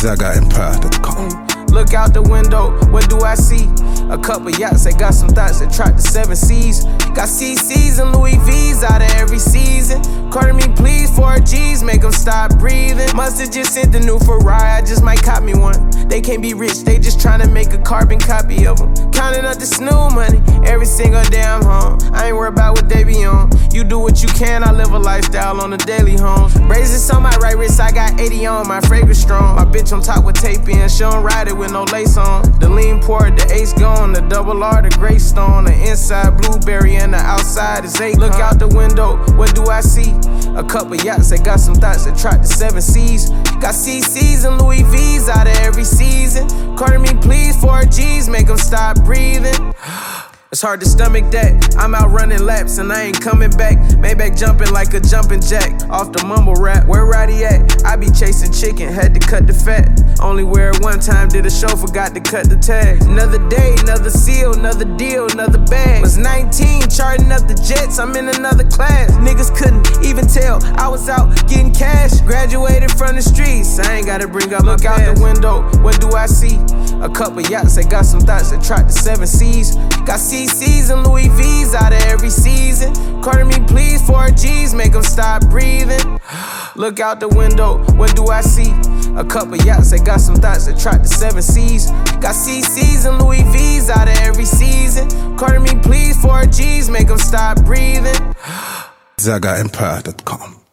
ZagaEmpire.com. Look out the window, what do I see? A couple yachts that got some thoughts that track the 7 seas. Got CCs and Louis V's out of every season. Carter me please, 4 G's, make them stop breathing. Must've just sent the new Ferrari, I just might cop me one. They can't be rich, they just tryna make a carbon copy of them. Counting up the snoo money, every single damn home. I ain't worried about what they be on. You do what you can, I live a lifestyle on the daily home. Braces on my right wrist, I got 80 on, my fragrance strong. My bitch on top with tape in, she don't ride it with no lace on. The lean port, the ace gone, the double R, the gray stone. The inside blueberry and the outside is 8. Look out the window, what do I see? A couple yachts that got some thoughts that track the 7 seas. Got CCs and Louis V's out of every season. Carter me please, 4 G's, make them stop breathing. It's hard to stomach that. I'm out running laps and I ain't coming back. Maybach jumping like a jumping jack off the mumble rap. Where Roddy at? I be chasing chicken, had to cut the fat. Only wear it one time, did a show, forgot to cut the tag. Another day, another seal, another deal, another bag. Was 19, charting up the jets, I'm in another class. Niggas couldn't even tell I was out getting cash. Graduated from the streets, I ain't gotta bring up Look out the window, what do I see? A couple yachts that got some thoughts that track the 7 seas. Got CCs and Louis V's out of every season. Carter me please, 4 G's, make them stop breathing. Look out the window, what do I see? A couple yachts that got some thoughts that track the 7 seas. Got CCs and Louis V's out of every season. Carter me please, 4 G's, make them stop breathing. ZagaEmpire.com.